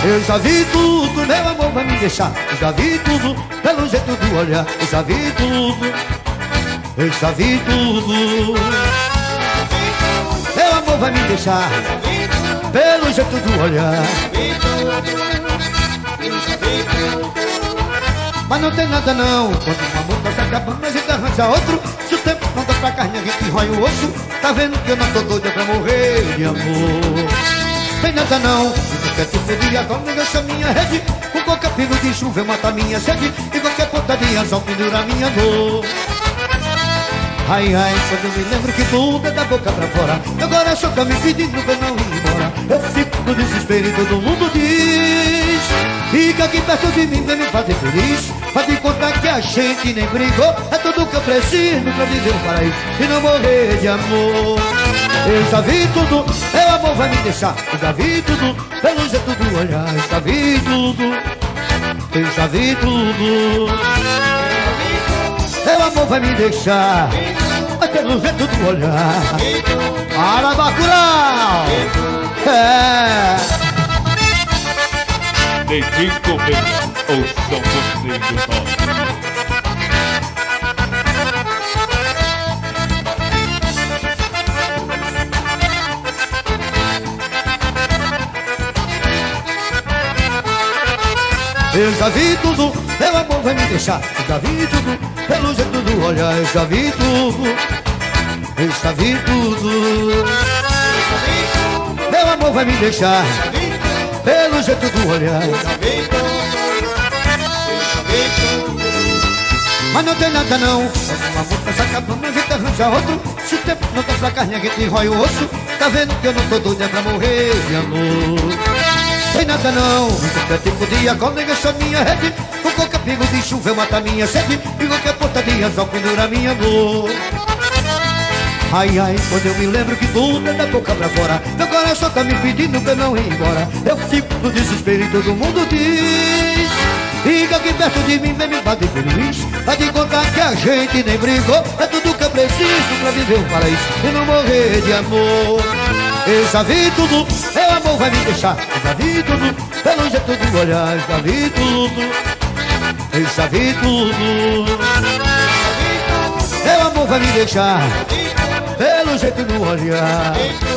Eu já vi tudo, meu amor vai me deixar. Eu já vi tudo, pelo jeito do olhar. Eu já vi tudo, eu já vi tudo. Meu amor vai me deixar, pelo jeito do olhar. Mas não tem nada não, quando um amor tá se acabando a gente arranja outro. Se o tempo não dá pra carne a gente rói o osso. Tá vendo que eu não tô doida pra morrer de amor. Tem nada não, e qualquer tipo de água me deixa minha rede. Com qualquer pingo de chuva eu mato a minha sede. E qualquer ponta de anzol pendura a minha dor. Ai, ai, quando eu me lembro que tudo é da boca pra fora. Agora só tá me pedindo pra não ir embora. Eu fico no desespero e todo mundo diz: fica aqui perto de mim, vem me fazer feliz. Faz de conta que a gente nem brigou. É tudo que eu preciso pra viver um paraíso e não morrer de amor. Eu já vi tudo, meu amor vai me deixar. Eu já vi tudo, pelo jeito do olhar. Eu já vi tudo, eu já vi tudo. Meu amor vai me deixar, mas pelo jeito do olhar. Para Bacurau! É. Neguinho Correia, ouçam vocês do top. Eu já vi tudo, meu amor vai me deixar. Eu já vi tudo, pelo jeito do olhar. Eu já vi tudo, eu já vi tudo. Meu amor vai me deixar, pelo jeito do olhar. Mas não tem nada não, quando uma amor tá se acabando a gente arranja outro. Se o tempo não dá pra carne a gente rói o osso. Tá vendo que eu não tô doida pra morrer de amor. Tem nada não, qualquer tipo de água deixa minha rede. Com qualquer pingo de chuva eu mato a minha sede. E qualquer ponta de anzol pendura a minha dor. Ai, ai, quando eu me lembro que tudo é da boca pra fora. Meu coração tá me pedindo pra não ir embora. Eu fico no desespero e todo mundo diz: fica aqui perto de mim, vem me fazer feliz. Vai te contar que a gente nem brigou. É tudo que eu preciso pra viver um paraíso e não morrer de amor. Eu já vi tudo, meu amor vai me deixar. Eu já vi tudo, pelo jeito do olhar. Eu já vi tudo, eu já vi tudo. Meu amor vai me deixar, pelo jeito do olhar.